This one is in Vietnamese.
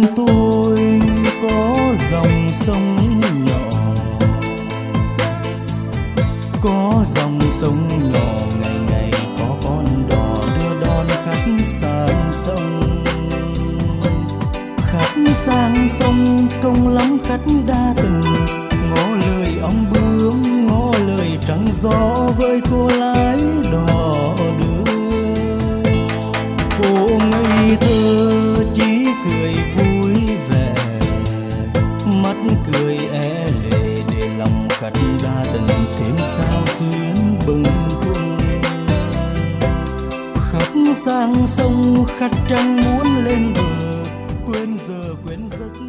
tôi có dòng sông nhỏ, có dòng sông nhỏ ngày ngày có con đò đưa đón khách sang sông. Khách sang sông công lắm khách đa tình, ngỏ lời ông bướm ngỏ lời trăng gió với cô lái đò đưa. Cô ngây thơ chỉ cười vui vẻ, mắt cười é lệ để lòng khách đa tình thêm sao xuyến bừng khuâng. Khách sang sông khách chẳng muốn lên bờ, quên giờ quên giấc.